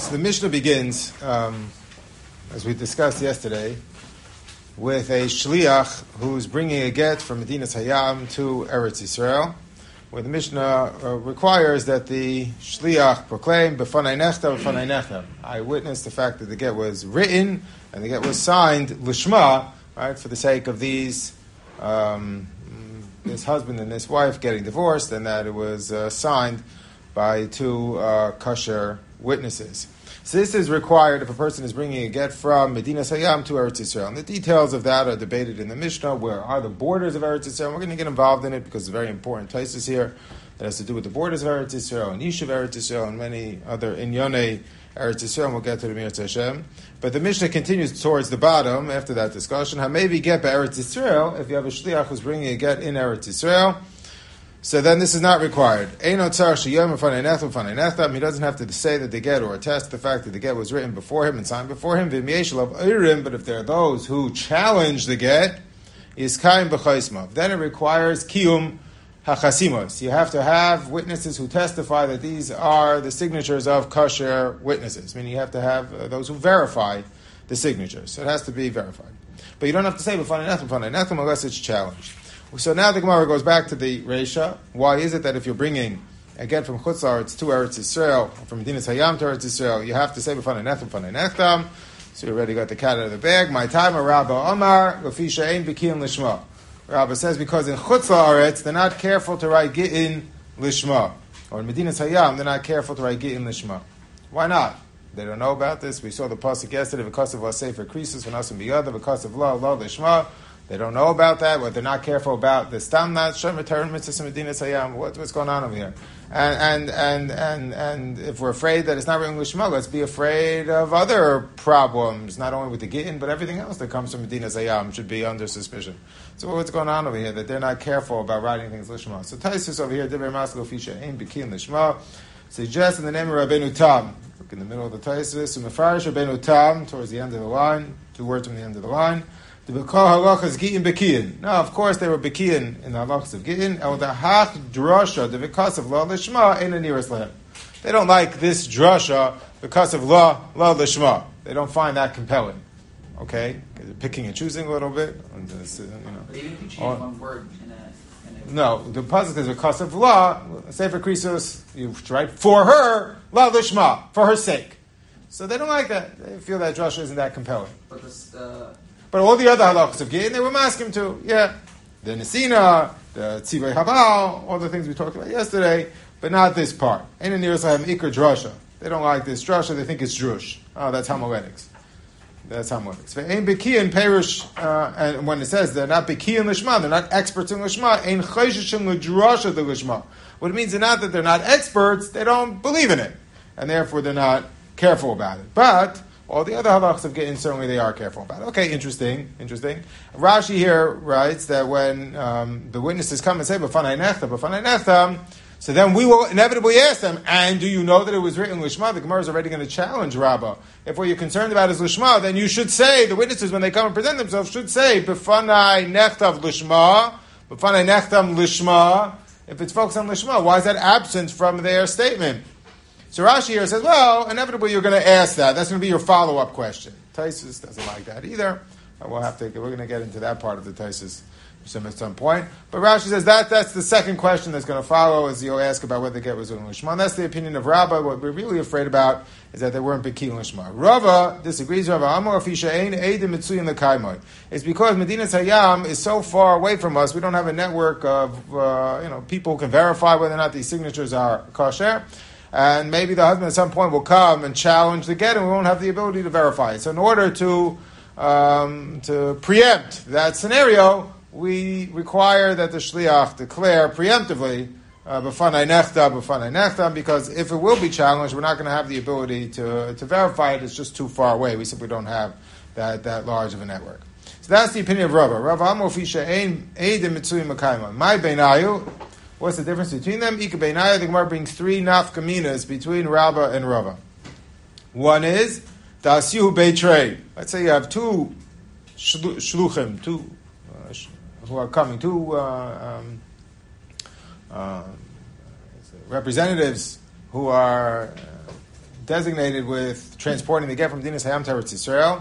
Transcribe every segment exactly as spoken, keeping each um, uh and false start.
So the Mishnah begins, um, as we discussed yesterday, with a shliach who's bringing a get from Medinas Hayam to Eretz Yisrael, where the Mishnah uh, requires that the shliach proclaim b'fanai nechta b'fanai nechta. I witnessed the fact that the get was written and the get was signed lishma, right, for the sake of these um, this husband and this wife getting divorced, and that it was uh, signed by two uh, kosher witnesses. So this is required if a person is bringing a get from Medinas Hayam to Eretz Yisrael. And the details of that are debated in the Mishnah. Where are the borders of Eretz Yisrael? We're going to get involved in it because it's very important places here that has to do with the borders of Eretz Yisrael and Yishuv Eretz Yisrael and many other Inyonei Eretz Yisrael. And we'll get to the Mirz Hashem. But the Mishnah continues towards the bottom after that discussion. How maybe get by Eretz Yisrael if you have a shliach who's bringing a get in Eretz Yisrael. So then this is not required. He doesn't have to say that the get or attest the fact that the get was written before him and signed before him. But if there are those who challenge the get, then it requires kiyum hachasimos. You have to have witnesses who testify that these are the signatures of kosher witnesses. Meaning you have to have uh, those who verify the signatures. So it has to be verified. But you don't have to say unless it's challenged. So now the Gemara goes back to the Reisha. Why is it that if you're bringing a get from Chutz La'aretz to Eretz Yisrael, or from Medinas Hayam to Eretz Yisrael, you have to say b'fanei nechtam b'fanei nechtam. So you already got the cat out of the bag. My time, Rabba Omar, Lefi she'ein b'kiyin lishma. Rabba says because in Chutz La'aretz they're not careful to write Gi'in lishma, or in Medinas Hayam they're not careful to write Gi'in lishma. Why not? They don't know about this. We saw the pasuk yesterday. Because of la sefer krisus v'nasim biyada, because of la la lishma. They don't know about that. What they're not careful about the stamnat shem return mitzvah medinas hayam. What, what's going on over here? And and and and and if we're afraid that it's not written lishma, let's be afraid of other problems. Not only with the gittin, but everything else that comes from medinas hayam should be under suspicion. So what's going on over here? That they're not careful about writing things lishma. So Taisus over here, Divrei Maskil Fisha Ein Bikin Lishma, suggests in the name of Rabbeinu Tam. Look in the middle of the Taisus, Umefarish Rabbeinu Tam towards the end of the line. Two words from the end of the line. The Bekal halachas gi'in bekiyin. Now, of course, they were bekiyin in the halachas of gi'in. El dahach drasha, the because of la lishma, ain't a nearest lehem. They don't like this drasha because of la la lishma. They don't find that compelling. Okay, picking and choosing a little bit. And this, you know. But even if you change or, one word in a, in a no, the pasuk is because of la sefer krisus. You write for her la lishma, for her sake. So they don't like that. They feel that drasha isn't that compelling. But this. Uh, But all the other halachas of Gittin, they were masking to. Yeah. The Nesina, the Tzivay Habal, all the things we talked about yesterday, but not this part. Ain't in Yerushalayim Iker Drasha. They don't like this Drasha, they think it's Drush. Oh, that's homiletics. That's homiletics. Ain't Bekiyin Perish, uh, and when it says they're not Bekiyin Lishma, they're not experts in Lishma, Ain't Chayshishim L'Drasha the Lishma. What it means is not that they're not experts, they don't believe in it. And therefore they're not careful about it. But all the other halachas of Gittin, certainly they are careful about it. Okay, interesting, interesting. Rashi here writes that when um, the witnesses come and say, b'fanai nechtam, b'fanai nechtam, so then we will inevitably ask them, and do you know that it was written lishma? The Gemara is already going to challenge Rabbah. If what you're concerned about is lishma, then you should say, the witnesses, when they come and present themselves, should say, b'fanai nechtav lishma, b'fanai nechtam lishma. If it's focused on lishma, why is that absent from their statement? So Rashi here says, well, inevitably you're going to ask that. That's going to be your follow-up question. Taisus doesn't like that either. And we'll have to, we're going to get into that part of the Taisus at some point. But Rashi says that that's the second question that's going to follow, is you'll ask about whether the get was in Lishma. And that's the opinion of Rabbah. What we're really afraid about is that they weren't Bekiyin Lishma. Rava disagrees. Rava Amar Afisha Ein Eidim Mitzuyin L'Kaimoi. It's because Medinas Hayam is so far away from us, we don't have a network of uh, you know people who can verify whether or not these signatures are kosher. And maybe the husband at some point will come and challenge the get, and we won't have the ability to verify it. So in order to um, to preempt that scenario, we require that the shliach declare preemptively b'fanai nechta, b'fanai nechta, because if it will be challenged, we're not going to have the ability to to verify it. It's just too far away. We simply don't have that, that large of a network. So that's the opinion of Rava. Rava Amar Fisha Ein Eidim Mitzuyim L'Kaimah. My beinayu. What's the difference between them? Ika Beinaya, the Gemara brings three nafkaminas between Rabbah and Rava. One is Dasihu Beitrei. Let's say you have two shlu- shluchim, two uh, sh- who are coming, two uh, um, uh, representatives who are uh, designated with transporting the get from Medinas Hayam to Eretz Yisrael.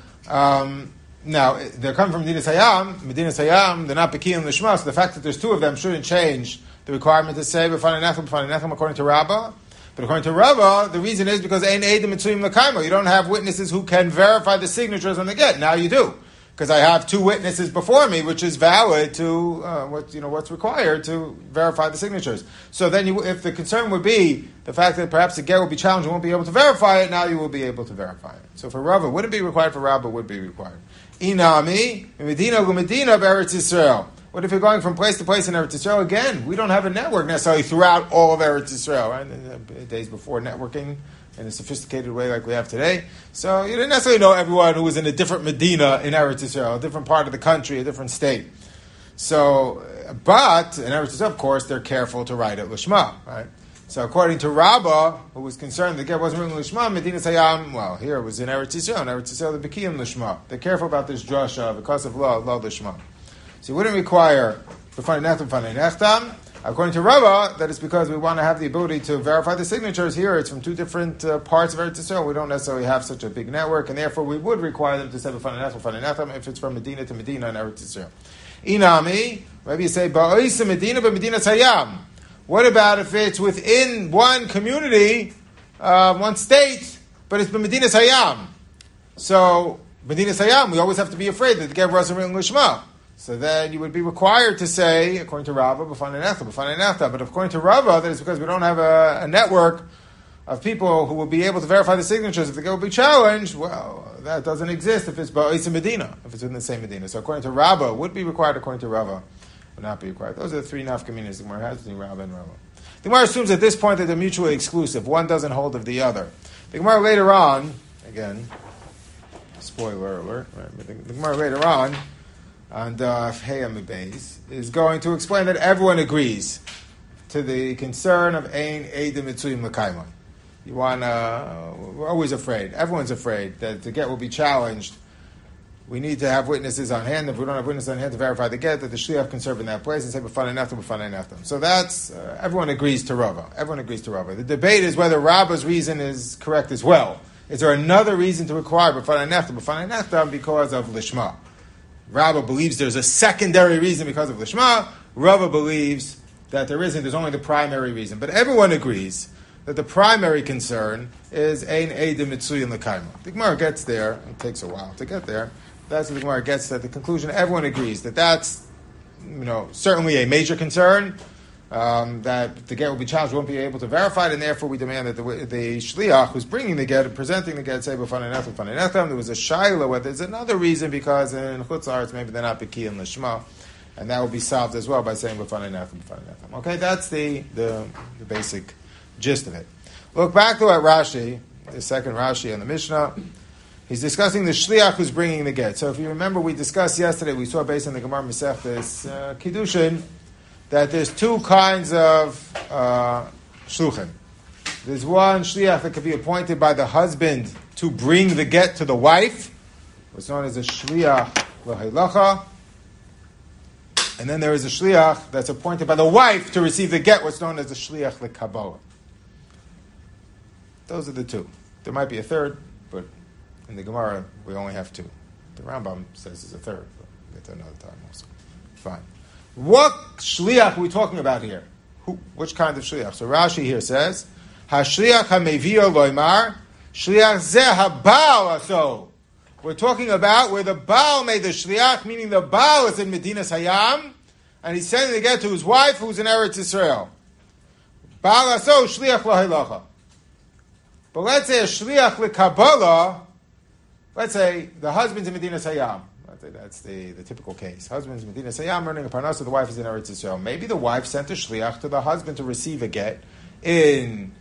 Um, now, they're coming from Medinas Hayam. Medinas Hayam, they're not Bekiim Lishma, so the fact that there's two of them shouldn't change the requirement to say B'fanei Nechem, B'fanei Nechem, according to Rabbah. But according to Rabbah, the reason is because Ein Eidim Mitzuyim L'Kaimo. You don't have witnesses who can verify the signatures on the get. Now you do. Because I have two witnesses before me, which is valid to uh, what you know what's required to verify the signatures. So then, you, if the concern would be the fact that perhaps the get will be challenged and won't be able to verify it, now you will be able to verify it. So for Rabbah, would it be required? For Rabbah, would be required. Inami Medina Medina Eretz Yisrael. What if you're going from place to place in Eretz Yisrael? Again, we don't have a network necessarily throughout all of Eretz Yisrael. Right? In the days before networking in a sophisticated way like we have today. So you didn't necessarily know everyone who was in a different Medina in Eretz Yisrael, a different part of the country, a different state. So, but in Eretz Yisrael, of course, they're careful to write it Lishma, right? So according to Rabbah, who was concerned the get wasn't written Lishma, Medina Sayam, well, here it was in Eretz Yisrael, in Eretz Yisrael, the Bekiyim Lishma. They're careful about this drasha because of law, law Lishma. So you wouldn't require B'fanei Nechtam, B'fanei Nechtam. According to Rabbah, that is because we want to have the ability to verify the signatures. Here, it's from two different uh, parts of Eretz Yisrael. We don't necessarily have such a big network, and therefore we would require them to say B'fanei Nechtam, B'fanei Nechtam if it's from Medina to Medina in Eretz Yisrael. Inami, maybe you say Ba'oisa Medina, but Medina Sayam. What about if it's within one community, uh, one state, but it's Medina Sayam? So Medina Sayam, we always have to be afraid that the get wasn't written Lishma. So then you would be required to say, according to Rabbah, B'fanei Nechtam, B'fanei Nechtam. But according to Rabbah, that is because we don't have a, a network of people who will be able to verify the signatures. If the get will be challenged, well, that doesn't exist if it's Ba'is in Medina, if it's within the same Medina. So according to Rabbah, would be required. According to Rabbah, would not be required. Those are the three nafkaminas the Gemara has between Rabbah and Rabbah. The Gemara assumes at this point that they're mutually exclusive. One doesn't hold of the other. The Gemara later on, again, spoiler alert, right? But the, the Gemara later on, and uh, Heyam Beis is going to explain that everyone agrees to the concern of Ein Eidim Mitzuyim L'Kaimon. You want uh, we're always afraid. Everyone's afraid that the get will be challenged. We need to have witnesses on hand. If we don't have witnesses on hand to verify the get, that the shliach can serve in that place and say B'fanei Nechtam, B'fanei Nechtam. So that's uh, everyone agrees to Rabbah. Everyone agrees to Rabbah. The debate is whether Rabbah's reason is correct as well. Is there another reason to require B'fanei Nechtam, B'fanei Nechtam because of Lishma? Rabbah believes there's a secondary reason because of Lishma. Rabbah believes that there isn't. There's only the primary reason. But everyone agrees that the primary concern is Ein Eidim Mitzuyim L'Kaima. The Gemara gets there. It takes a while to get there. That's what the Gemara gets at the conclusion. Everyone agrees that that's, you know, certainly a major concern. Um, that the get will be challenged, won't be able to verify it, and therefore we demand that the, the shliach who's bringing the get, presenting the get, say B'fanei Nechtam, B'fanei Nechtam. There was a shaila whether there's another reason because in Chutz La'aretz maybe they're not B'ki and Lishma, and that will be solved as well by saying B'fanei Nechtam, B'fanei Nechtam. Okay, that's the, the the basic gist of it. Look back to at Rashi, the second Rashi on the Mishnah. He's discussing the shliach who's bringing the get. So if you remember, we discussed yesterday. We saw based on the Gemara Masechtas uh, Kiddushin that there's two kinds of uh, shluchim. There's one shliach that could be appointed by the husband to bring the get to the wife, what's known as a shliach l'halacha. And then there is a shliach that's appointed by the wife to receive the get, what's known as a shliach l'kabbalah. Those are the two. There might be a third, but in the Gemara we only have two. The Rambam says there's a third, but we'll get to another time also. Fine. What shliach are we talking about here? Who, which kind of shliach? So Rashi here says, "Hashliach hamevio loymar shliach zeh habal aso." We're talking about where the Baal made the shliach, meaning the Baal is in Medinas Hayam, and he's sending the get to his wife who's in Eretz Yisrael. Baal aso shliach lahalacha. But let's say a shliach lekabbalah. Let's say the husband's in Medinas Hayam. That's the, the typical case. Husband's in Medinas Hayam earning a parnasa, the wife is in Eretz Yisrael. Maybe the wife sent a shliach to the husband to receive a get in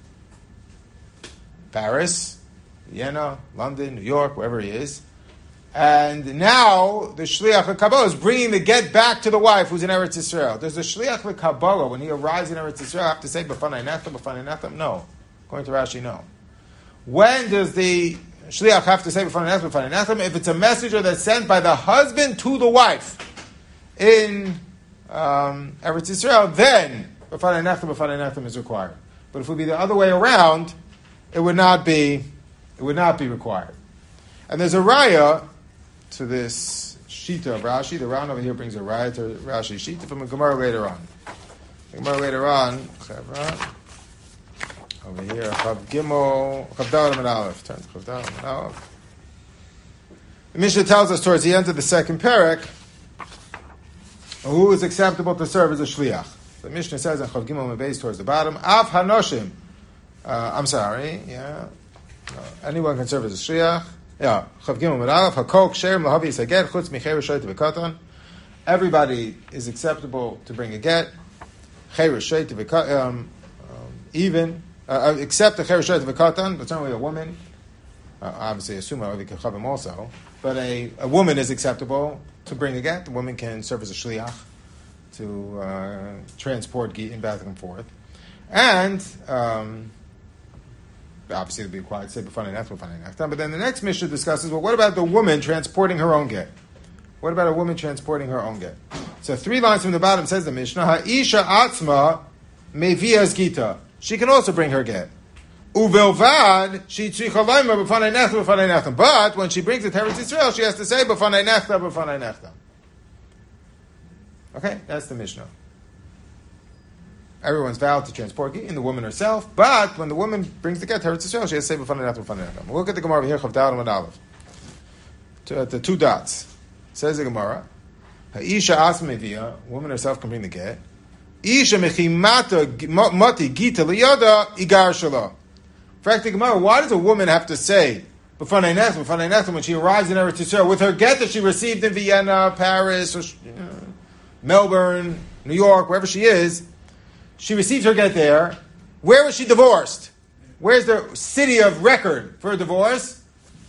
Paris, Vienna, London, New York, wherever he is. And now the shliach l'Kabbalah is bringing the get back to the wife who's in Eretz Yisrael. Does the shliach l'Kabbalah, when he arrives in Eretz Yisrael, have to say B'fanei Nechtam, B'fanei Nechtam? No. According to Rashi, no. When does the shliach have to say B'fanei Nechtam, B'fanei Nechtam? If it's a messenger that's sent by the husband to the wife in um, Eretz Yisrael, then B'fanei Nechtam, B'fanei Nechtam is required. But if it would be the other way around, it would not be, it would not be required. And there's a raya to this shita of Rashi. The Ran over here brings a raya to Rashi shita from a Gemara later on. The Gemara later on, over here, Chav Gimel, Chav Daled Amud Aleph. Turn to Chav Daled Amud Aleph. The Mishnah tells us towards the end of the second parak who is acceptable to serve as a shliach. The Mishnah says in Chav Gimel Mebeis towards the bottom, Av Hanoshim. Uh, I'm sorry, yeah. No, anyone can serve as a shliach. Yeah, Chav Gimel Amud Aleph, Hakol Ksherim Lahavi Yisaged Chutz Michei Rishayt V'Katan. Everybody is acceptable to bring a get. Chei Rishayt V'Katan, um, even, uh, except the Chei Rishayt V'Katan, but certainly a woman. Uh, obviously, a summa of Kechavim also. But a, a woman is acceptable to bring a get. The woman can serve as a shliach to uh, transport get in back and forth. And, um, obviously, it would be required to say b'fanei nechtam, b'fanei nechtam. But then the next Mishnah discusses, well, what about the woman transporting her own get? What about a woman transporting her own get? So three lines from the bottom says the Mishnah, Ha'isha atzma mevias gita. She can also bring her get. Uvelvad, she tzricha laimar b'fanei nechtam, b'fanei nechtam. But when she brings it to Eretz Yisrael, she has to say b'fanei nechtam, b'fanei nechtam. Okay, that's the Mishnah. Everyone's vowed to transport get, and the woman herself. But when the woman brings the get to Eretz Yisrael, she has to say b'fanei nechtam, b'fanei nechtam. We'll look at the Gemara over here, Chav Daled Amud Aleph. To, the two dots. Says the Gemara, Ha'isha asma mevia, woman herself can bring the get. Isha mechimata mati gita liyada igar shala. In fact, the Gemara, why does a woman have to say b'fanei nechtam, b'fanei nechtam when she arrives in Eretz Yisrael with her get that she received in Vienna, Paris, or you know, Melbourne, New York, wherever she is? She received her get there. Where was she divorced? Where's the city of record for a divorce?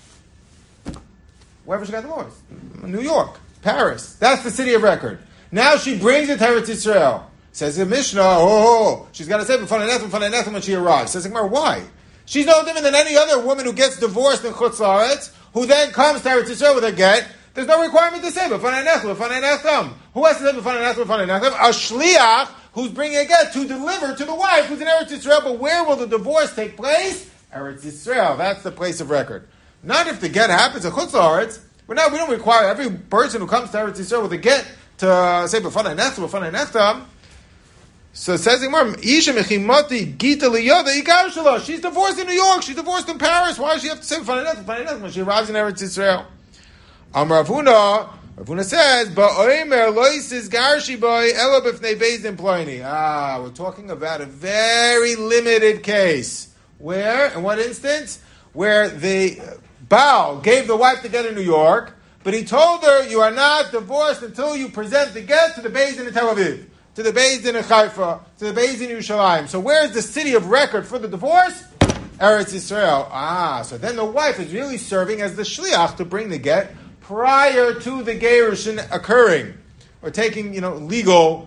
Wherever she got divorced. New York, Paris. That's the city of record. Now she brings it to Eretz Yisrael. Says the Mishnah, oh, oh, she's got to say b'fanei nechtam, b'fanei nechtam when she arrives. Says the Gemara, why? She's no different than any other woman who gets divorced in Chutz La'aretz, who then comes to Eretz Yisrael with a get. There's no requirement to say b'fanei nechtam, b'fanei nechtam. Who has to say b'fanei nechtam, b'fanei nechtam? A shliach who's bringing a get to deliver to the wife who's in Eretz Yisrael. But where will the divorce take place? Eretz Yisrael. That's the place of record. Not if the get happens in Chutz La'aretz. We're not, we don't require every person who comes to Eretz Yisrael with a get to uh, say b'fanei nechtam, b'fanei nechtam. So it says in Gemara, Isha mechimati gita liyoda igar shelo. She's divorced in New York. She's divorced in Paris. Why does she have to say b'fanei nechtam, b'fanei nechtam when she arrives in Eretz Yisrael? Amar Ravuna, Ravuna says, ba'oimer loisis garshi boy elo b'fnei beis employini. Ah, we're talking about a very limited case. Where? In what instance? Where the Baal gave the wife the get in New York, but he told her, you are not divorced until you present the get to the Beis Din in Tel Aviv, to the Beis Din in Haifa, to the Beis Din in Yerushalayim. So where is the city of record for the divorce? Eretz Yisrael. Ah, so then the wife is really serving as the shliach to bring the get prior to the gerushin occurring, or taking, you know, legal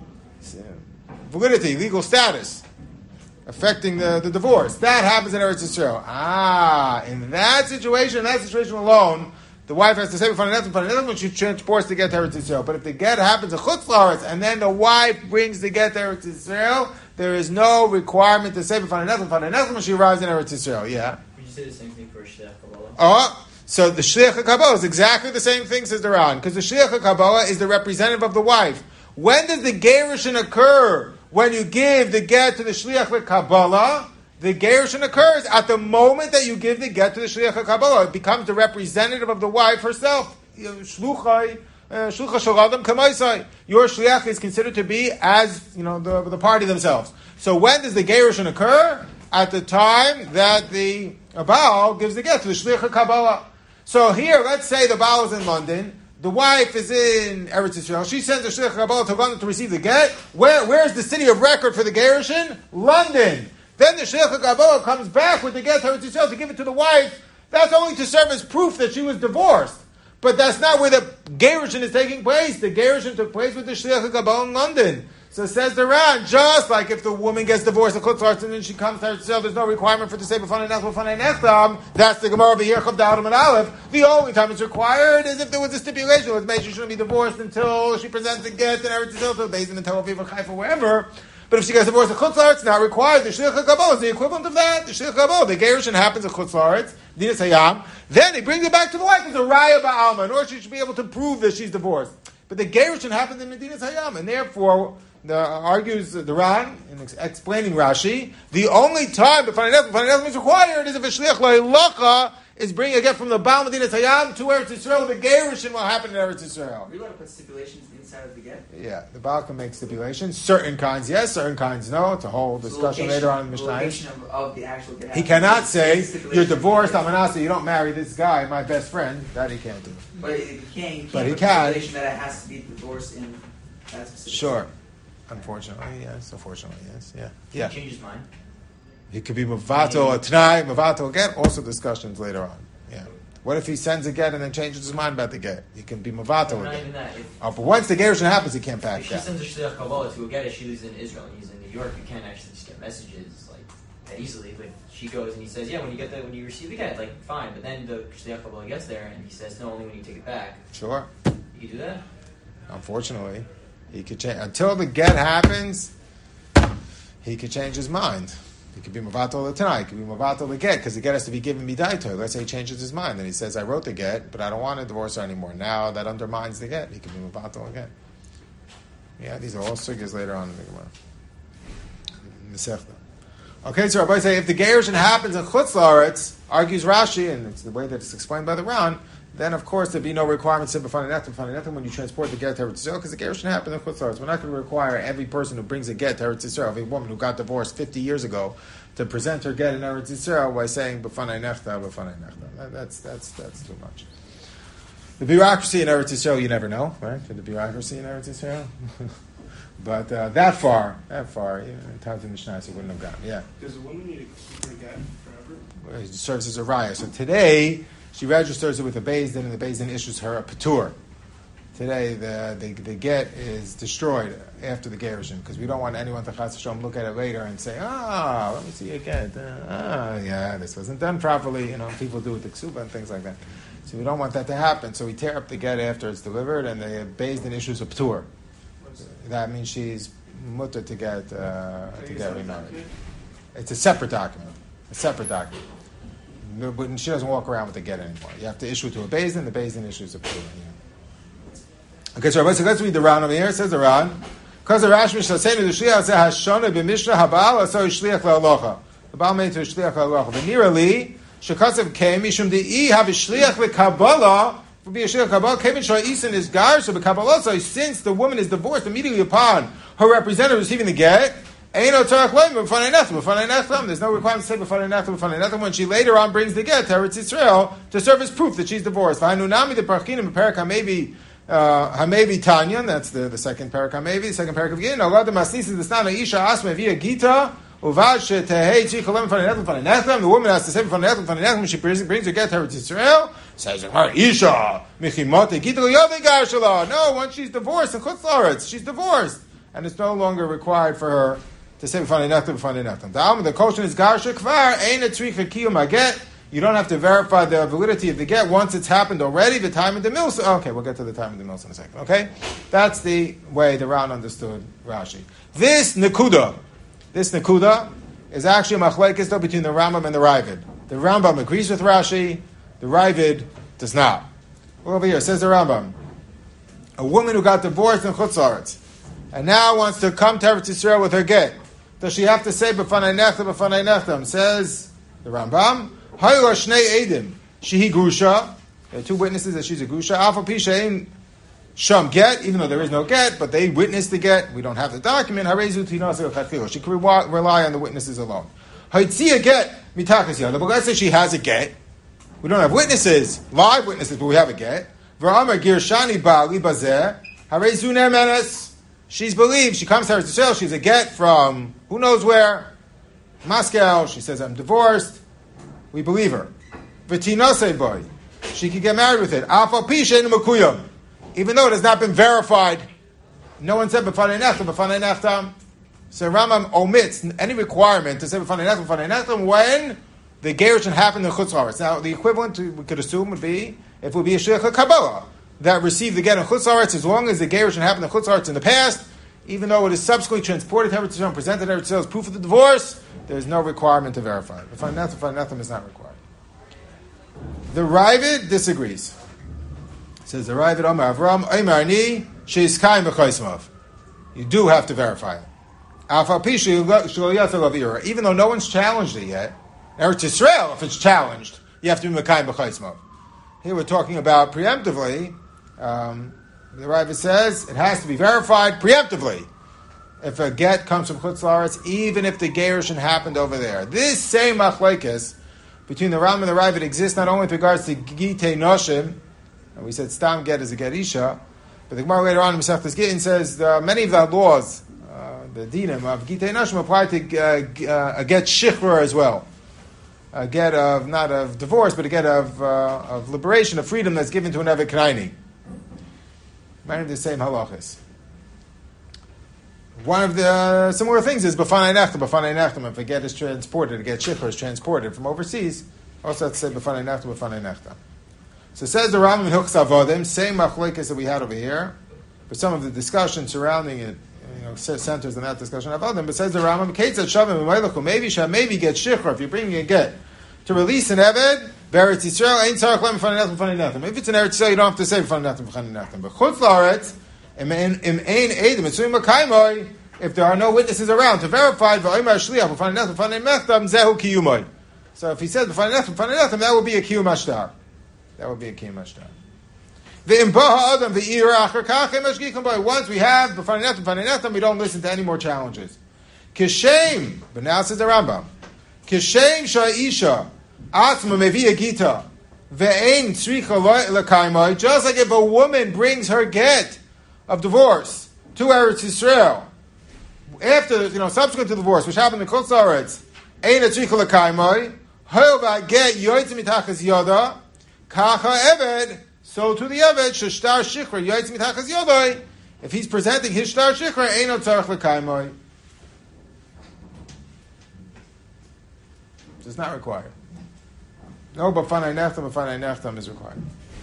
validity, legal status, affecting the, the divorce. That happens in Eretz Yisrael. Ah, in that situation, in that situation alone, the wife has to say b'fanei nechtam, b'fanei nechtam when she transports the get to Eretz Yisrael. But if the get happens in Chutz La'aretz, and then the wife brings the get to Eretz Yisrael, there is no requirement to say b'fanei nechtam, b'fanei nechtam when she arrives in Eretz Yisrael. Yeah? Would you say the same thing for Shliach Kabbalah? Oh, so the Shliach HaKabbalah is exactly the same thing, says the Ran, because the Shliach HaKabbalah is the representative of the wife. When does the gerushin occur? When you give the get to the Shliach HaKabbalah, the gerushin occurs at the moment that you give the get to the Shliach HaKabbalah. It becomes the representative of the wife herself. Shluchai, shlucha shel adam kamaisai. Your shliach is considered to be as, you know, the, the party themselves. So when does the gerushin occur? At the time that the Baal gives the get to the Shliach HaKabbalah. So here, let's say the Baal is in London. The wife is in Eretz Yisrael. She sends the Shliach HaKabbalah to London to receive the get. Where, where's the city of record for the gerushin? London. Then the Shliach HaKabbalah comes back with the get to Eretz Yisrael to give it to the wife. That's only to serve as proof that she was divorced. But that's not where the gerushin is taking place. The gerushin took place with the Shliach HaKabbalah in London. So says the Ran, just like if the woman gets divorced in Chutz La'aretz and then she comes to Eretz Yisrael, there's no requirement for to say b'fanei nechtam, b'fanei nechtam. That's the Gemara of the Chav Daled Amud Aleph. The only time it's required is if there was a stipulation that made she shouldn't be divorced until she presents the get in Eretz Yisrael, to the Beis Din in Tel Aviv or Haifa, wherever. But But if she gets divorced in Chutz La'aretz, it's not required. The Shliach HaKabbalah is the equivalent of that. The Shliach HaKabbalah, the Gerushin happens in Chutz La'aretz, Dinas Hayam. Then he brings it back to the wife as a Raya Ba'alma, in order she should be able to prove that she's divorced. But the Gerushin happens in Dinas Hayam, and therefore, the, argues the Ran, in ex- explaining Rashi, the only time B'fanei Nechtam is required is if a Shliach Lo'ilacha is bringing a get from the Baal Medina Tayyam to Eretz Yisrael. The Gerushin will happen in Eretz Yisrael. Are you going to put stipulations inside of the get? Yeah, the Baal can make stipulations. Certain kinds, yes. Certain kinds, no. It's a whole discussion location, later on in the Mishnah. location of, of the actual get. He cannot say, you're divorced, Amanasa, you don't marry this guy, my best friend. That he can't do. But he can. He But he put can. stipulation that it has to be divorced in that specific. Sure. Unfortunately, yes. Unfortunately, yes. Yeah. Yeah. He change his mind. He could be Mavato tonight, Mavato again. Also discussions later on. Yeah. What if he sends a get and then changes his mind about the get? He can be Mavato No, not again. even that. If, Oh, but once the Gerushin happens, he can't back if she down. sends a Shliach Kabbalah to a get, if she lives in Israel and he's in New York, you can't actually just get messages like that easily. But she goes and he says, yeah, when you get the when you receive the get, like fine. But then the Shliach Kabbalah gets there and he says, no, only when you take it back. Sure. You can do that. Unfortunately, he could change until the get happens. He could change his mind. He could be Mavato tonight. He could be Mavato the get because the get has to be given me daito. Let's say he changes his mind and he says, "I wrote the get, but I don't want to divorce her anymore." Now that undermines the get. He could be Mavato again. Yeah, these are all sugyas later on in the Gemara. Masechta. Okay, so Rabbi say if the gerushin happens in Chutz La'aretz, argues Rashi, and it's the way that it's explained by the Ran, then of course there'd be no requirement to b'fanei nechtam, b'fanei nechtam when you transport the get to Eretz Yisrael, because the gerushin happened in Chutz La'aretz. We're not going to require every person who brings a get to Eretz Yisrael, every woman who got divorced fifty years ago, to present her get in Eretz Yisrael by saying b'fanei nechtam, b'fanei nechtam. That, that's that's that's too much. The bureaucracy in Eretz Yisrael, you never know, right? For the bureaucracy in Eretz Yisrael. But uh, that far, that far, you know, in times of Mishnah, it wouldn't have gotten. Yeah. Does a woman need to keep her get forever? It serves as a raya. So today, she registers it with a Beis Din, and the Beis Din issues her a patur. Today, the, the the get is destroyed after the gerushin, because we don't want anyone to chas v'shalom look at it later and say, ah, let me see your get. Uh, ah, yeah, this wasn't done properly. You know, people do it with the ksuba and things like that. So we don't want that to happen. So we tear up the get after it's delivered, and the Beis Din issues a patur. That means she's mutter to get uh, to get remarried. It's a separate document. A separate document. No, but she doesn't walk around with the get anymore. You have to issue it to a Beis Din. The Beis Din issues a patur. Yeah. Okay, so Rabbi, so let's read the Ran over here. It says the Ran. Because the Rashi Mishnah saying the Shliach says Hashona b'Mishnah Habal so Shliach le'alocha. The Baal made to Shliach le'alocha. V'nirali shekasav came mishum de'i have Shliach le'Kabbalah. Would be a Shliach Kabbalah. Kevin Shaisin is gar so b'Kabbalah. So since the woman is divorced immediately upon her representative receiving the get, Eino tzarach loim b'fanei nechtam b'fanei nechtam. There's no requirement to say b'fanei nechtam b'fanei nechtam when she later on brings the get to Eretz Yisrael to serve as proof that she's divorced. V'hanu nami the parchinim b'perak hamevi hamevi tanyan. That's the the second parak hamevi. The second parak of Gittin. Olad masnis is the stana isha asma via gita. Uvad shetehei tzich olem b'fanei nechtam b'fanei nechtam. The woman has to say b'fanei nechtam b'fanei nechtam when she brings her get to Eretz Yisrael. Says her isha michimote gita l'yovei gar shala. No, once she's divorced in Chutz La'aretz, she's divorced, and it's no longer required for her to say b'fanei nechtam b'fanei nechtam. The alma the question is gar shekvar ein etzricha kiyum haget. You don't have to verify the validity of the get once it's happened already. The time of the mills. Okay, we'll get to the time of the mills in a second. Okay, that's the way the Ran understood Rashi. This nekuda, this nekuda is actually a machlekes though between the Rambam and the Ravid. The Rambam agrees with Rashi. The Ravid does not. Well, over here says the Rambam, a woman who got divorced in Chutz La'aretz and now wants to come to Eretz Yisrael with her get. Does she have to say b'fanei nechtam b'fanei nechtam? Says the Rambam. Hayla shnei edim shehi grusha. There are two witnesses that she's a grusha. Alpha pisha sham get, even though there is no get, but they witnessed the get. We don't have the document. Harezu tinasa chatchilo. She can rely on the witnesses alone. Haitzia get mitakas yada. But let's say she has a get. We don't have witnesses, live witnesses, but we have a get. V'amar girshani ba'ali bazeh. Harezu ne'menes. She's believed. She comes to Eretz Yisrael. She's a get from who knows where, Moscow. She says, "I'm divorced." We believe her. V'tinasei boy. She could get married with it. Alpha pisha makuyam. Even though it has not been verified, no one said b'fanei nechtam b'fanei nechtam. So Rambam omits any requirement to say b'fanei nechtam b'fanei nechtam when the gerushin happened in Chutz La'aretz. Now, the equivalent to, we could assume would be if it would be a Shliach Kabbalah that received the get in Chutz La'aretz, as long as the gerushin happened in Chutz La'aretz in the past, even though it is subsequently transported to Eretz Yisrael and presented to Eretz Yisrael as proof of the divorce, there is no requirement to verify it. B'fanei nechtam, b'fanei nechtam is not required. The Ravid disagrees. It says the Ravid Amar Avram Omer Ni Sheizkayim B'Chaismav. You do have to verify it. Alpha Pisha Shlo Yatzel Avira. Even though no one's challenged it yet, Eretz Yisrael, if it's challenged, you have to be Mekayim B'Chaismav. Here we're talking about preemptively. Um, the Ravid says it has to be verified preemptively if a get comes from Chutz La'aretz, even if the Gerushin happened over there. This same machlokes between the Ram and the Ravid exists not only with regards to Gitei Noshim, and we said Stam get is a get Isha, but the Gemara later on in Masechtas Gittin says uh, many of the laws, uh, the dinim of Gitei Noshim apply to uh, uh, a get Shichra as well. A get of, not of divorce, but a get of, uh, of liberation, of freedom that's given to an Evet Knaini. Many of the same halachas. One of the uh, similar things is b'fanei nechtam. B'fanei nechtam. If a get is transported, a get shikha is transported from overseas, also have to say b'fanei nechtam, b'fanei nechtam. So it says the Rambam in Hilchos Avodim, same machlokes that we had over here, but some of the discussion surrounding it, you know, centers on that discussion of Avodim. But says the Rambam, Keitzad shavim v'maylechu, maybe shall maybe get shikha if you're bringing a get to release an eved. Eretz Yisrael ain't tzarich lem b'fanei nechtam, b'fanei nechtam. If it's in Eretz Yisrael, you don't have to say b'fanei nechtam, b'fanei nechtam. But Chutz La'aretz, Im ein edim, mitzuyim makaymoi. If there are no witnesses around to verify, v'omer shliach b'fanei nechtam, b'fanei nechtam, zehu kiyumoi. So if he says b'fanei nechtam, b'fanei nechtam, that would be a kiyum ashtar. That would be a kiyum ashtar. V'im baha adam v'ira acher kachem mashgichim b'ay. Once we have b'fanei nechtam, b'fanei nechtam, we don't listen to any more challenges. Kishem, but now says the Rambam, kishem sha'isha atzma meviya gita ve'ein tzricha l'kaymai. Just like if a woman brings her get of divorce to Eretz Yisrael, after, you know, subsequent to divorce, which happened in Chutz La'aretz, ein tzricha l'kaymai, however, get yoytz mitachas yoda, kacha eved, so to the eved, sheshtar shikra, yoytz mitachas yodai, if he's presenting his shtar shikra, ein tzarich l'kaymai. It's not required. No, but b'fanei nechtam, b'fanei nechtam is required.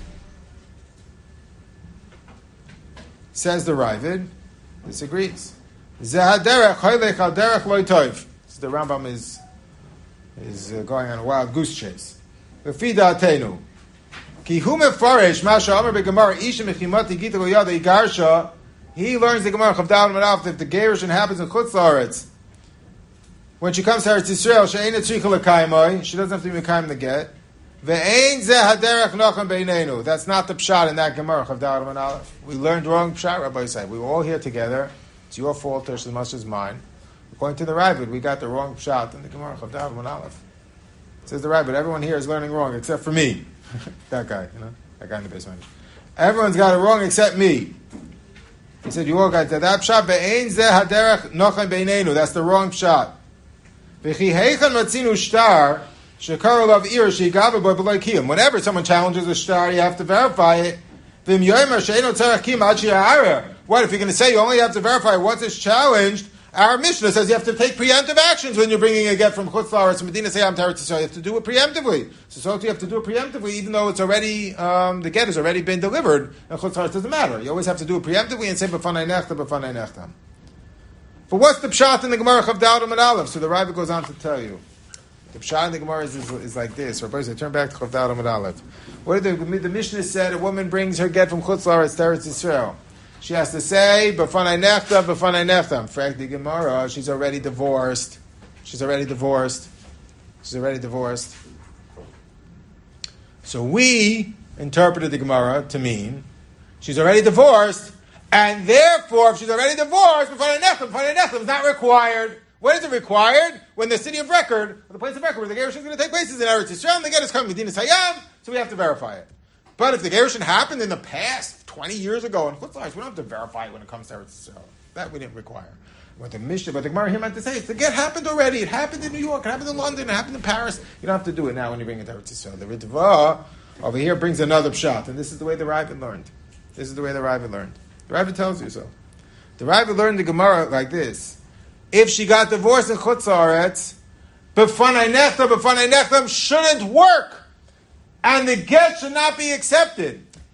Says the Ravid, disagrees. Zehaderech hoylech al derech loy tov. The Rambam is is uh, going on a wild goose chase. Lefi da'atenu, ki hu mefaresh ma she'amar beGemara isha mechimati gita lo yada igarsha. He learns the Gemara Chavdal Manaf that if the gerushin happens in Chutz La'aretz, when she comes to Eretz Yisrael, she'ein tzricha l'kaymai, she doesn't have to be mekayim the get. Ve'ein zeh haderech nochem beinenu. That's not the pshat in that Gemara Chavdal Manaf. We learned wrong pshat, Rabbi said. We were all here together. It's your fault as much as mine. According to the Ravid, we got the wrong pshat in the Gemara Chavdal Manaf. It says the Ravid, everyone here is learning wrong except for me. That guy, you know, that guy in the basement. Everyone's got it wrong except me. He said, you all got that. That pshat, ve'ein zeh haderech nochem beinenu. That's the wrong pshat. Whenever someone challenges a shtar, you have to verify it. What if you're going to say you only have to verify once it's challenged? Our Mishnah says you have to take preemptive actions when you're bringing a get from Chutz La'aretz to Medina Sayam to Eretz Yisrael. You have to do it preemptively. So, so you have to do it preemptively, even though it's already um, the get has already been delivered. And Chutz La'aretz doesn't matter. You always have to do it preemptively and say b'fanei nechtam, b'fanei nechtam. But what's the pshat in the Gemara Chavdal and Aleph? So the Ravid goes on to tell you. The pshat in the Gemara is, is, is like this. Rabbi said, turn back to Chavdal and Aleph. What did the, the Mishnah said? A woman brings her get from Chutz La'aretz to Eretz Yisrael. She has to say, b'fanei nechtam, b'fanei nechtam. In fact, the Gemara, she's already divorced. She's already divorced. She's already divorced. So we interpreted the Gemara to mean she's already divorced, and therefore, if she's already divorced, b'fanei nechtam, b'fanei nechtam is not required. When is it required? When the city of record, or the place of record where the gerushin is going to take place is in Eretz Yisrael, and the get is coming Medina Sayam, so we have to verify it. But if the gerushin happened in the past, twenty years ago, in Chutz La'aretz, we don't have to verify it when it comes to Eretz Yisrael. That we didn't require. What the Mishnah, but the Gemara here meant to say is the get happened already. It happened in New York, it happened in London, it happened in Paris. You don't have to do it now when you bring it to Eretz Yisrael. The Ritva over here brings another pshat, and this is the way the Ravid learned. This is the way the Ravid learned. The Ravid tells you so. The Ravid learned the Gemara like this. If she got divorced in Chutz La'aretz, b'fanei nechtam, b'fanei nechtam shouldn't work. And the get should not be accepted.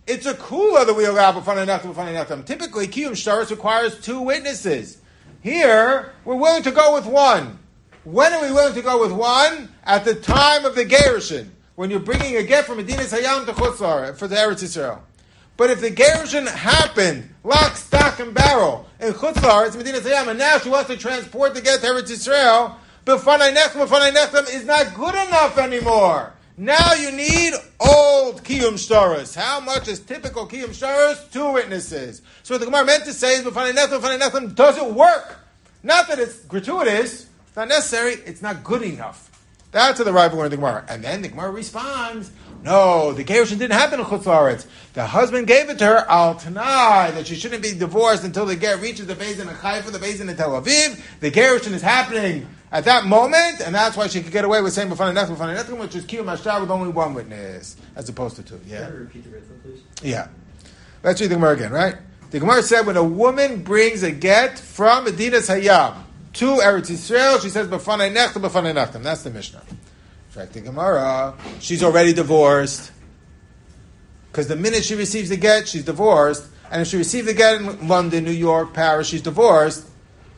it's a kula that we allow b'fanei nechtam, b'fanei nechtam. Typically, kiyum shtaris requires two witnesses. Here, we're willing to go with one. When are we willing to go with one? At the time of the gerushin, when you're bringing a get from Medinas Hayam to Chutz La'aretz for the Eretz Yisrael. But if the gerushin happened, lock, stock, and barrel, in Chutz La'aretz, Medinas Hayam, and now she wants to transport the get to Eretz Yisrael, b'fanei nechtam, b'fanei nechtam is not good enough anymore. Now you need old kiyum shtaros. How much is typical kiyum shtaros? Two witnesses. So what the Gemara meant to say is b'fanei nechtam, b'fanei nechtam doesn't work. Not that it's gratuitous, it's not necessary, it's not good enough. That's what the rival learned the Gemara. And then the Gemara responds, no, the gerushin didn't happen in Chutz La'aretz. The husband gave it to her al tanai, that she shouldn't be divorced until the ger reaches the Beis Din in Haifa, the Beis Din in Tel Aviv. The gerushin is happening at that moment, and that's why she could get away with saying b'fanei nechtam, b'fanei nechtam, which is kiyum hashtar with only one witness, as opposed to two. Yeah. Can you repeat the ritual, please? Yeah. Let's read the Gemara again, right? The Gemara said when a woman brings a get from Medinas Hayam to Eretz Yisrael, she says b'fanei nechtam, b'fanei nechtam. That's the Mishnah. In fact, the Gemara, she's already divorced. Because the minute she receives the get, she's divorced. And if she received the get in London, New York, Paris, she's divorced.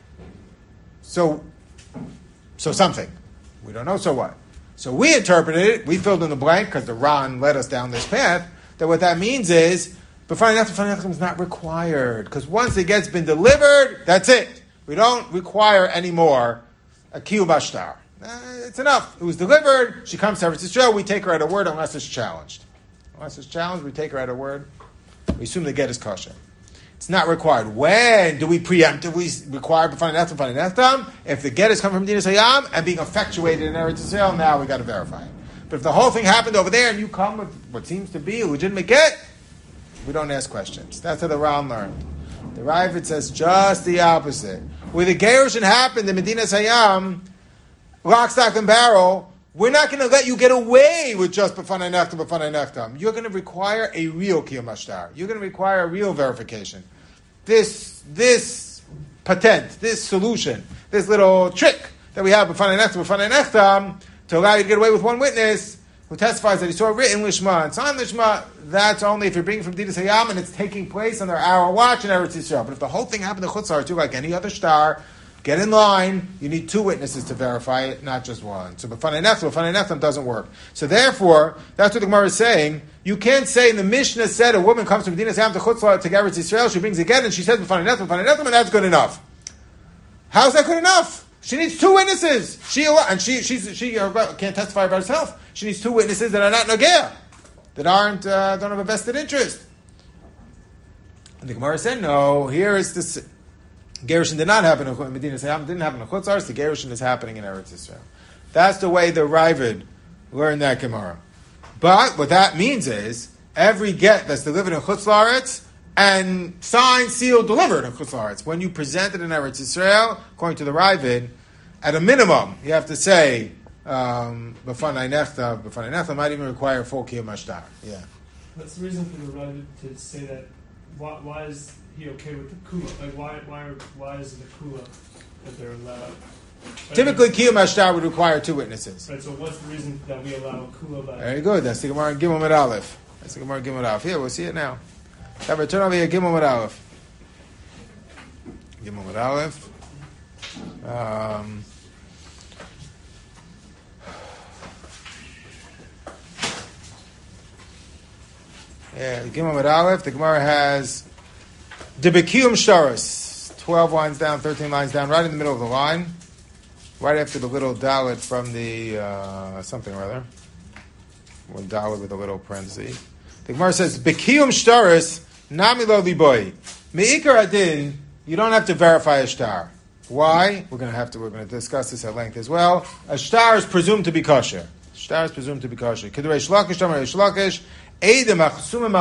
So, so something. We don't know, so what? So we interpreted it, we filled in the blank, because the Ran led us down this path, that what that means is, b'fanei nechtam, b'fanei nechtam is not required. Because once the get's been delivered, that's it. We don't require anymore a kiyum hashtar. Uh, it's enough. It was delivered. She comes to Eretz Yisrael. We take her at her word unless it's challenged. Unless it's challenged, we take her at her word. We assume the get is kosher. It's not required. When do we preemptively require b'fanei nechtam, b'fanei nechtam? If the get is coming from Medinas Hayam and being effectuated in Eretz Yisrael, now we got to verify it. But if the whole thing happened over there and you come with what seems to be a legitimate get, we don't ask questions. That's how the Ram learned. The Ravid says just the opposite. Where the gerushin happened in Medinas Hayam, lock, stock, and barrel, we're not going to let you get away with just b'fanei nechtam, b'fanei nechtam. You're going to require a real kiyum hashtar. You're going to require a real verification. This, this patent, this solution, this little trick that we have b'fanei nechtam, b'fanei nechtam, to allow you to get away with one witness who testifies that he saw it written lishma and signed lishma, that's only if you're bringing from Medinas Hayam and it's taking place under our watch in Eretz Yisrael. But if the whole thing happened to Chutz La'aretz, too, like any other star, get in line. You need two witnesses to verify it, not just one. So b'fanei nechtam, b'fanei nechtam doesn't work. So therefore, that's what the Gemara is saying. You can't say in the Mishnah said a woman comes from Medinas Hayam to Chutz La'aretz to Eretz Yisrael, she brings a get and she says b'fanei nechtam, b'fanei nechtam, and that's good enough. How's that good enough? She needs two witnesses. She and she she's, she can't testify about herself. She needs two witnesses that are not nogea, that aren't uh, don't have a vested interest. And the Gemara said no. Here is this. Gerushin did not happen in Medinas Hayam, didn't happen in Chutz La'aretz. The gerushin is happening in Eretz Yisrael. That's the way the Ravid learned that Gemara. But what that means is every get that's delivered in Chutz La'aretz and signed, sealed, delivered in Chutz La'aretz, when you present it in Eretz Yisrael, according to the Ravid, at a minimum you have to say b'fanei nechtam, b'fanei nechtam might even require a full kiyum hashtar. Yeah. That's the reason for the Ravid to say that. Why, why is he okay with the kula? Like, why, why, why is the kula that they're allowed? Typically, kiyum hashtar would require two witnesses. Right. So, what's the reason that we allow kula? By Very good. That's the Gemara Gimel Med Aleph. That's the Gemara Gimel Aleph. Here, we'll see it now. Have turn over here. Gimel Med Aleph. Gimel Med Aleph. Um, Yeah, Gimel Med Aleph, the Gemara has the Bekiyum Shtaros, twelve lines down, thirteen lines down, right in the middle of the line, right after the little dalet from the, uh, something or other, one dalet with a little parenthesis. The Gemara says, Bekiyum Shtaros, Nami lo liboy. Me'ikar adin, you don't have to verify a shtar. Why? We're going to have to, we're going to discuss this at length as well. A shtar is presumed to be kosher. Shtar is presumed to be kosher. Kedurei Shlakish, Tamar Shlakish, when you have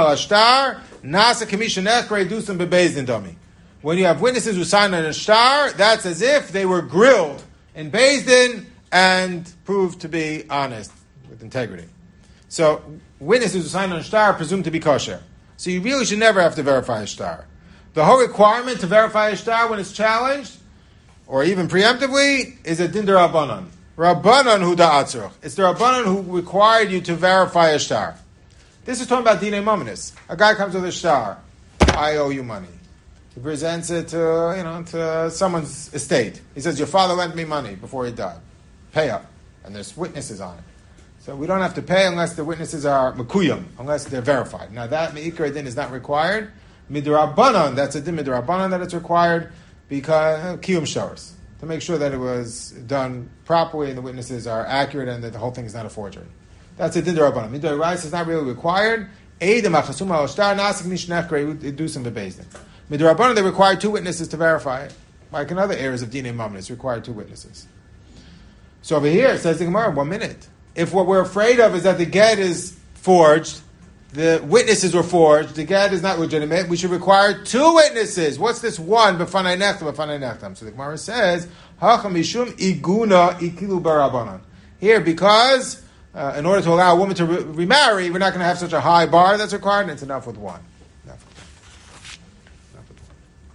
witnesses who sign on a shtar, that's as if they were grilled in Beis Din and proved to be honest with integrity. So witnesses who sign on a shtar are presumed to be kosher. So you really should never have to verify a shtar. The whole requirement to verify a shtar when it's challenged, or even preemptively, is a din d'Rabbanan. Rabbanan hu da'atzruch. It's the Rabbanan who required you to verify a shtar. This is talking about Dinei Mominus. A guy comes with a star. I owe you money. He presents it to, you know, to someone's estate. He says, your father lent me money before he died. Pay up. And there's witnesses on it. So we don't have to pay unless the witnesses are makuyam, unless they're verified. Now that me'ikar din is not required. Midrabanan, that's a din midrabanan that it's required because kiyum showers, to make sure that it was done properly and the witnesses are accurate and that the whole thing is not a forgery. That's a din midrabanan. Midrabanan is not really required. Eidem achasum al shtar nasik nishnech do some bebezdin. Midrabanan, they require two witnesses to verify it. Like in other areas of Dinei Mammon, it's required two witnesses. So over here, it says the Gemara, one minute. If what we're afraid of is that the get is forged, the witnesses were forged, the get is not legitimate, we should require two witnesses. What's this one? B'fanai nechtam, b'fanai nechtam. So the Gemara says, Hacham mishum iguna ikilu barabanan. Here, because uh, in order to allow a woman to re- remarry, we're not going to have such a high bar that's required, and it's enough with one. Enough with one. Enough with one.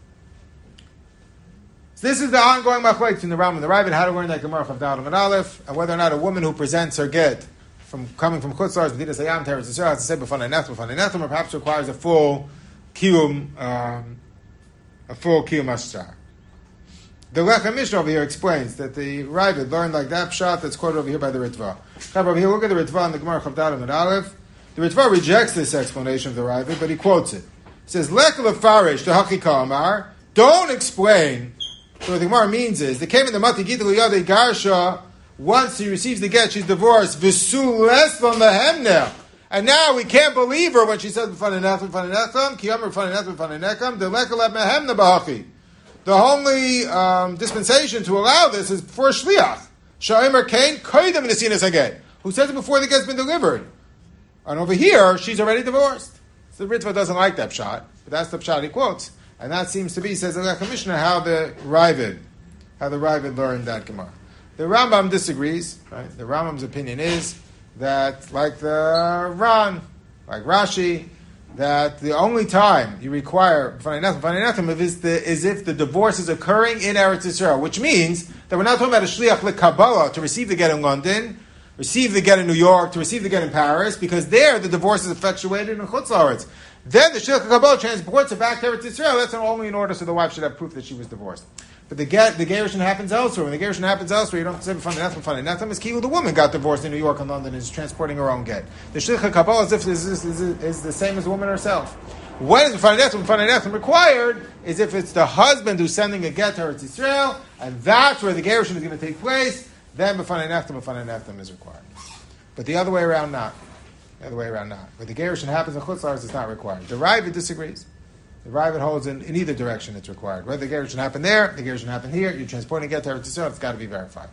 So this is the ongoing machlokes between the Rambam and the Ravid, how to learn that Gemara Chav Daled and Aleph, and whether or not a woman who presents her get from coming from Chutz La'aretz, B'dinas Hayam, Teretz Yisrael, has to say b'fanei nechtam, b'fanei nechtam, or perhaps requires a full kiyum, um, a full kiyum ashtar. The Lechem Mishnah over here explains that the Ravid learned like that pshat that's quoted over here by the Ritva. Now, over here, look at the Ritva in the Gemara Chav Daled and Aleph. The Ritva rejects this explanation of the Ravid, but he quotes it. He says, Lech lefarish, the Hakika Amar, don't explain. So what the Gemara means is, they came in the Mati Gidel Yadei Garsha, once he receives the get, she's divorced, V'su les v'mehemneh. And now we can't believe her when she says, B'fanei nechtam, B'fanei nechtam, Ki yomer B'fanei nechtam, B'fanei nechtam, Delek aleh mehemneh b'hachi. The only um, dispensation to allow this is for a shliach. Sha'omer kain koydem nesinas haget, who says it before the get's been delivered. And over here, she's already divorced. So the Ritva doesn't like that pshat, but that's the pshat he quotes. And that seems to be, says the Lechem Mishnah, how the Ravid, how the Ravid learned that Gemara. The Rambam disagrees. Right? The Rambam's opinion is that, like the Ran, like Rashi, that the only time you require B'fanei nechtam, B'fanei nechtam is, the, is if the divorce is occurring in Eretz Yisrael, which means that we're not talking about a shliach lekabbalah to receive the get in London, receive the get in New York, to receive the get in Paris, because there the divorce is effectuated in Chutz La'aretz. Then the shliach lekabbalah transports it back to Eretz Yisrael. That's only in order so the wife should have proof that she was divorced. But the get, the gerushin happens elsewhere. When the gerushin happens elsewhere, you don't say b'fanei nechtam, b'fanei nechtam. It's kilu the woman got divorced in New York and London and is transporting her own get. The shliach lekabbalah is, is, is, is, is the same as the woman herself. When is b'fanei nechtam, b'fanei nechtam required is if it's the husband who's sending a get to Eretz Yisrael, and that's where the gerushin is going to take place. Then b'fanei nechtam, b'fanei nechtam is required. But the other way around, not. The other way around, not. But the gerushin happens in Chutz La'aretz, it's not required. The Ravid disagrees. The Ravid holds in, in either direction it's required. Whether the gerushin happened there, the gerushin happened here, you're transporting get to Eretz Yisrael, it's got to be verified.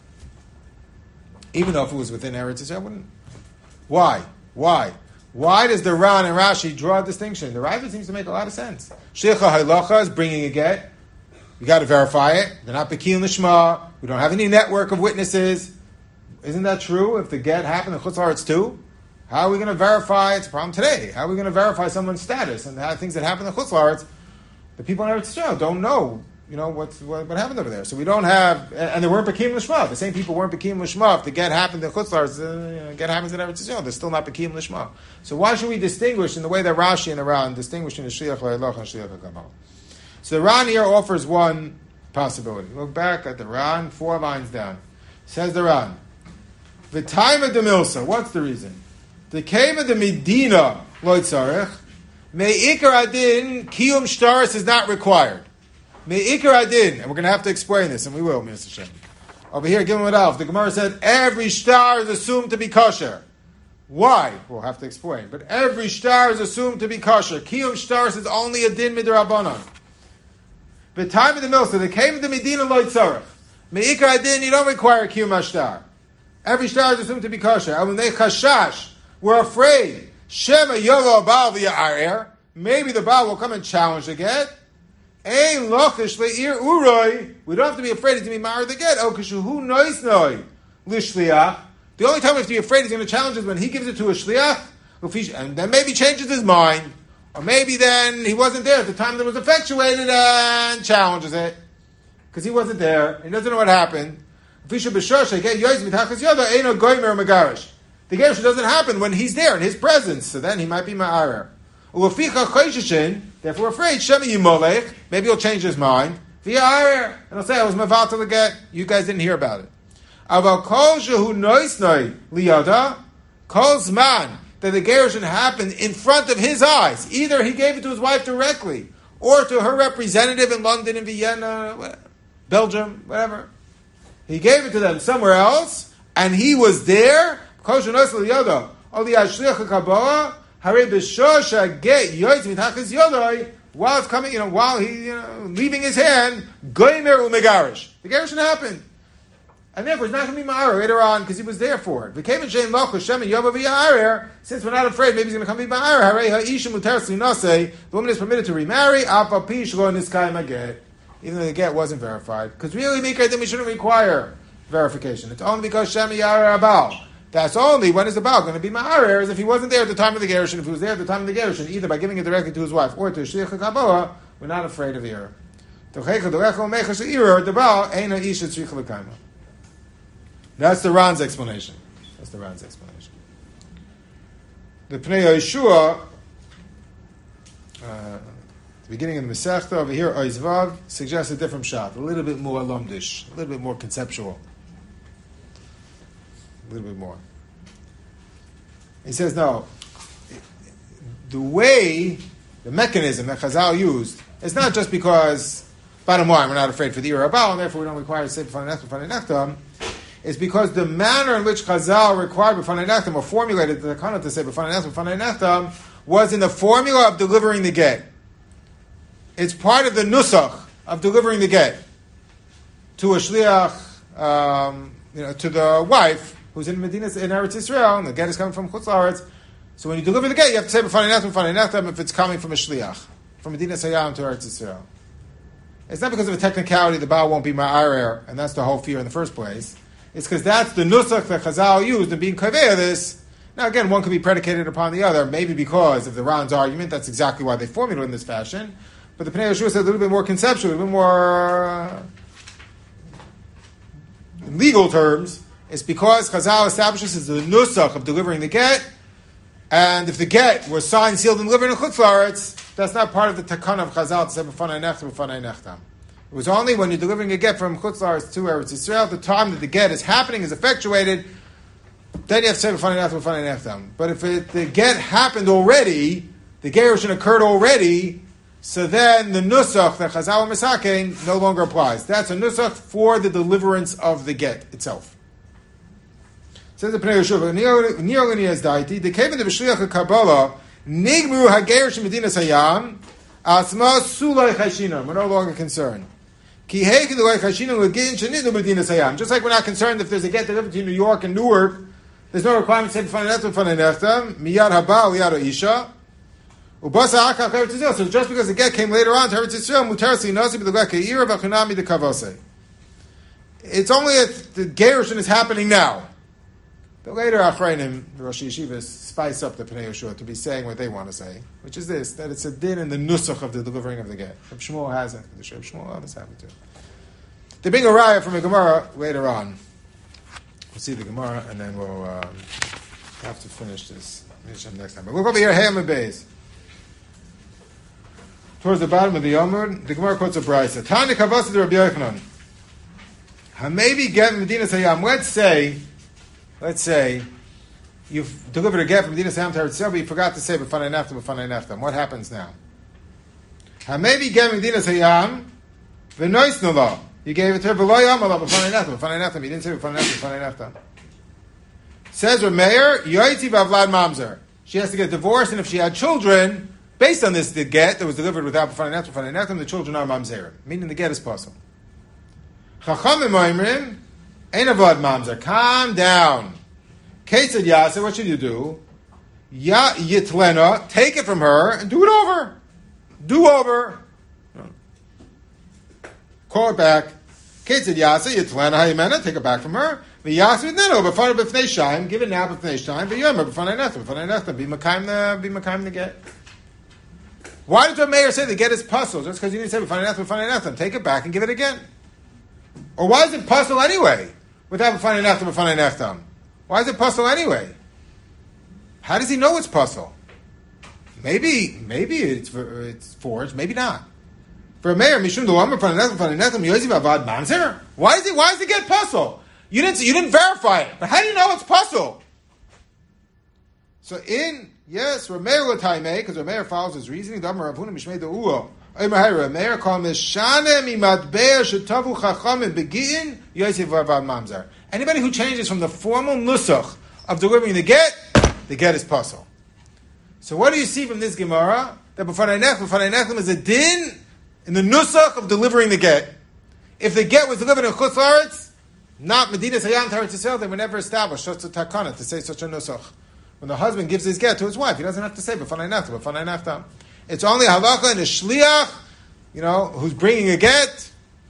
Even though if it was within Eretz Yisrael, wouldn't. Why? Why? Why does the Ran and Rashi draw a distinction? The Ravid seems to make a lot of sense. Sheicha Halacha is bringing a get. You got to verify it. They're not Bekil Nishma. We don't have any network of witnesses. Isn't that true? If the get happened in Chutz La'aretz too? How are we going to verify? It's a problem today. How are we going to verify someone's status and how things that happen in Chutz La'aretz? The people in Eretz Yisrael don't know, you know, what's, what, what happened over there. So we don't have, and they weren't Bekim L'Shma. The same people weren't Bekim L'Shma. If the get happened in Chutz La'aretz, the uh, get happens in Eretz Yisrael, they're still not Bekim L'Shma. So why should we distinguish in the way that Rashi and the Ran distinguish in the Shliach L'Eloch and Shliach L'Kabbalah? So the Ran here offers one possibility. Look back at the Ran, four lines down. Says the Ran, the time of the Milsa, what's the reason? The cave of the Medina, lo tzarech, me'ikar adin, kiyum shtaris is not required. Me'ikar adin, and we're going to have to explain this, and we will, Mister Shem. Over here, give him it off. The Gemara said every shtar is assumed to be kosher. Why? We'll have to explain. But every shtar is assumed to be kosher. Kiyum shtaris is only a din midrabanan. The time of the Milsa, the cave of the Medina, lo tzarech. Me'ikar adin, you don't require kiyum ashtar. Every shtar is assumed to be kosher. Alunei chashash. We're afraid. Shema yolo baal v'ya'arer. Maybe the baal will come and challenge the get. Ein lochish le'ir uroi. We don't have to be afraid he's going to be married the get. Oh, kashuhu nois noi l'shliach. The only time we have to be afraid he's going to challenge is when he gives it to a shliach, and then maybe changes his mind, or maybe then he wasn't there at the time that it was effectuated and challenges it because he wasn't there. He doesn't know what happened. The The gerushin doesn't happen when he's there in his presence, so then he might be ma'arer. Uleficha chosheshin, therefore afraid, shemi yimolech, maybe he'll change his mind, via arer, and he'll say, I was maval to the get, you guys didn't hear about it. Aval kol shehu noisnoi liyada, kol zman, that the gerushin happened in front of his eyes. Either he gave it to his wife directly, or to her representative in London, in Vienna, Belgium, whatever. He gave it to them somewhere else, and he was there. While it's coming, you know, while he, you know, leaving his hand, goymer umegarish. The gerushin happened. And therefore, it's not going to be ma'arer later on because he was there for it. Since we're not afraid, maybe he's going to come be ma'arer. The woman is permitted to remarry, even though the get wasn't verified. Because really, Mikra, then we shouldn't require verification. It's only because Shemi Yara Abal. That's only when is the Baal going to be ma'arer, as if he wasn't there at the time of the gerushin. If he was there at the time of the gerushin, either by giving it directly to his wife or to Shliach HaKaboah, we're not afraid of error. That's the Ran's explanation. That's the Ran's explanation. The Pnei Yeshua, uh, the beginning of the Masechta over here, Oizvav, suggests a different shot, a little bit more lumdish, a little bit more conceptual, a little bit more. He says, no, the way, the mechanism that Chazal used, is not just because, bottom line, we're not afraid for the Ira Abal, and therefore we don't require to say B'fanei Nechtam, B'fanei Nechtam. Is because the manner in which Chazal required B'fanei Nechtam, or formulated the Takana to say B'fanei Nechtam, B'fanei Nechtam, was in the formula of delivering the get. It's part of the nusach of delivering the get to a shliach, um, you know, to the wife who's in Medina, in Eretz Yisrael, and the get is coming from Chutz La'aretz. So when you deliver the get, you have to say B'fanei Nechtam, B'fanei Nechtam if it's coming from a shliach, from Medina Sayyam to Eretz Yisrael. It's not because of a technicality the Baal won't be ma'arer, and that's the whole fear in the first place. It's because that's the nusach that Chazal used in being kaveh this. Now again, one could be predicated upon the other, maybe because of the Ran's argument, that's exactly why they formulated it in this fashion. But the Pnei Yeshua said a little bit more conceptual, a little bit more, uh, in legal terms, it's because Chazal establishes the nusach of delivering the get, and if the get was signed, sealed, and delivered in Chutz La'aretz, that's not part of the takana of Chazal to say B'fanei Nechtam, B'fanei Nechtam. It was only when you're delivering a get from Chutz La'aretz to Eretz Yisrael, the time that the get is happening, is effectuated, then you have to say B'fanei Nechtam, B'fanei Nechtam. But if it, the get happened already, the gerushin occurred already, so then the nusach that Chazal and Misakein no longer applies. That's a nusach for the deliverance of the get itself. Says the Pnei Yeshua, Niyolini as daiti, the cave of the B'shliach HaKabbalah, Nigmu HaGerush Medina Sayyam, Asma Sulay Chashinam. We're no longer concerned. Just like we're not concerned if there's a get delivered to New York and Newark, there's no requirement to say B'fanei Nechtam, B'fanei Nechtam, Miyad Haba, Miyad Isha. So just because the get came later on to Eretz Yisrael, it's only if the gerushin is happening now. But later, Achrayim, the Rosh Yeshivas, spice up the Pnei Yeshua to be saying what they want to say, which is this, that it's a din in the nusach of the delivering of the get. Reb Shmuel hasn't. The Reb Shmuel others haven't too. They bring a raya from a Gemara later on. We'll see the Gemara, and then we'll um, have to finish this next time. But look over here, Hayam Beis. Towards the bottom of the Yomud, the Gemara quotes a brayso. Tani kavasa de Rabbi Yochanan. Hamaybe get Medina Sayyam. Let's say, let's say, you've delivered a get from Medina Sayyam to Eretz Yisrael, but you forgot to say B'fanei Nechtam, B'fanei Nechtam. What happens now? Hamaybe get Medina Sayyam, v'nois nula. You gave it to her, v'lo yamala, B'fanei Nechtam, B'fanei Nechtam. You didn't say B'fanei Nechtam, B'fanei Nechtam. Says Rav Meir, Yoitzi v'avlad mamzer. She has to get divorced, and if she had children, based on this, the get that was delivered without B'fanei Nechtam, B'fanei Nechtam, the children are mamzerim, meaning the get is possible. Chachamim oimrim, ein avlad mamzer. Calm down. Ketzad yasa, what should you do? Ya yitlena, take it from her and do it over. Do over. Call it back. Ketzad yasa, yitlena hayimena, take it back from her. V'yasa v'neno, b'fanei b'fnei shayim, give it now b'fnei shayim, v'yomer b'fanei Nechtam, b'fanei Nechtam, be makayim the, be makayim the get. Why did the mayor say the get is puzzle? Just because you didn't say B'fanei Nechtam, B'fanei Nechtam. Take it back and give it again. Or why is it puzzle anyway? Without B'fanei Nechtam, B'fanei Nechtam. Why is it puzzle anyway? How does he know it's puzzle? Maybe, maybe it's it's forged, maybe not. For Meir, Mishum Dulamar Fananechem Fananechem Yoziv Avad Mamzer. Why is he? Why does he get puzzle? You didn't. You didn't verify it, but how do you know it's puzzle? So in yes, Rameir L'Taimei, because Rameir follows his reasoning. Damar Ravuna Mishmei Deuo. Rameir call Mishane Mimatbeah Shetavu Chachamim Begitin Yoziv Avad Mamzer. Anybody who changes from the formal nusach of delivering the get, the get is puzzle. So what do you see from this Gemara? That B'fanei Nechem, B'fanei Nechem is a din in the nusach of delivering the get. If the get was delivered in Chutz La'aretz, not Medinas Hayam Teretz Yisrael, they were never established such a takana to say such a nusach. When the husband gives his get to his wife, he doesn't have to say B'fanei Nechem, B'fanei Nechem. It's only halacha and a shliach, you know, who's bringing a get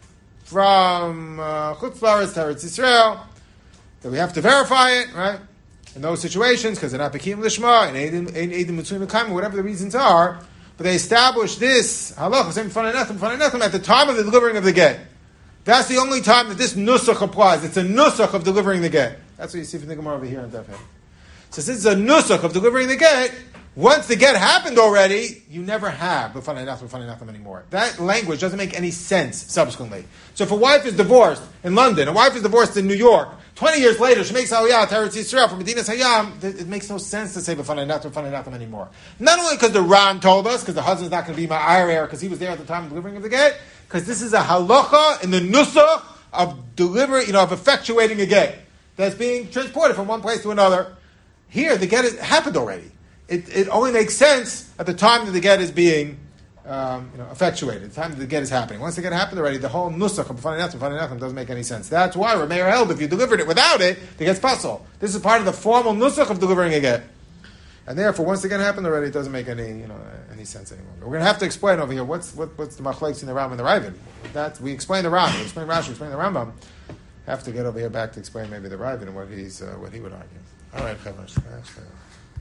from uh, Chutz La'aretz Teretz Yisrael, that we have to verify it, right? In those situations, because they're not Bekim Lishma, and Eidim Mitzuyim Mekayim, whatever the reasons are, but they establish this halacha, same B'fanei Nechem, B'fanei Nechem, at the time of the delivering of the get. That's the only time that this nusach applies. It's a nusach of delivering the get. That's what you see from the Gemara over here in Daf Hey. So since it's a nusach of delivering the get, once the get happened already, you never have B'fanei Nechem, B'fanei Nechem anymore. That language doesn't make any sense subsequently. So if a wife is divorced in London, a wife is divorced in New York, twenty years later, she makes Aliyah to Eretz Yisrael from Medinas Hayam. It makes no sense to say B'fanei Nechem, B'fanei Nechem anymore. Not only because the Ran told us, because the husband's not going to be my Ma'arer, because he was there at the time of delivering of the get, because this is a halacha in the nusach of delivering, you know, of effectuating a get that's being transported from one place to another. Here, the get is, happened already. It, it only makes sense at the time that the get is being um, you know, effectuated, the time that the get is happening. Once the get happened already, the whole nusach of B'fanei Nechem, B'fanei Nechem doesn't make any sense. That's why Rameir held if you delivered it without it, the get's puzzle. This is part of the formal nusach of delivering a get. And therefore, once the get happened already, it doesn't make any you know any sense anymore. We're going to have to explain over here what's what, what's the machlokes in the Ram and the Ravid. That we explain the Ram, we explain Rashi, we explain the Rambam. Have to get over here back to explain maybe the Ravid and what he's uh, what he would argue. All right, Chavos.